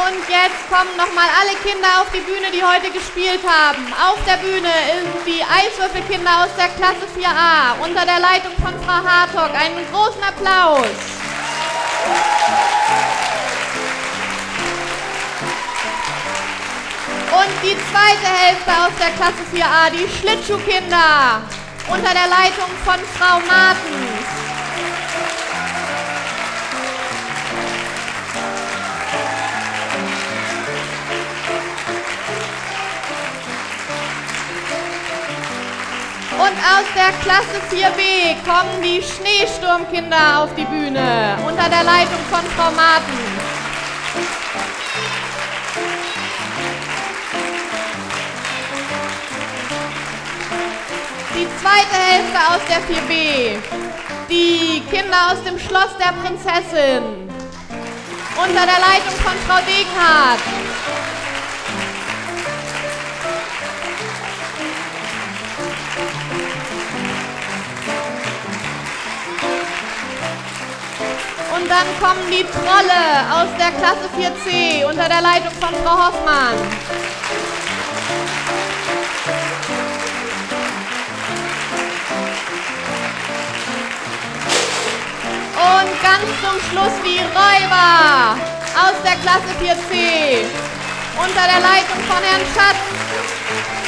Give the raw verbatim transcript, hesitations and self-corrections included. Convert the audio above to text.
Und jetzt kommen nochmal alle Kinder auf die Bühne, die heute gespielt haben. Auf der Bühne sind die Eiswürfelkinder aus der Klasse vier a unter der Leitung von Frau Hartog. Einen großen Applaus. Und die zweite Hälfte aus der Klasse vier a, die Schlittschuhkinder unter der Leitung von Frau Martens. Und aus der Klasse vier b kommen die Schneesturmkinder auf die Bühne unter der Leitung von Frau Martens. Die zweite Hälfte aus der vier b, die Kinder aus dem Schloss der Prinzessin unter der Leitung von Frau Degenhardt. Und dann kommen die Trolle aus der Klasse vier c unter der Leitung von Frau Hoffmann. Und ganz zum Schluss die Räuber aus der Klasse vier c unter der Leitung von Herrn Schatz.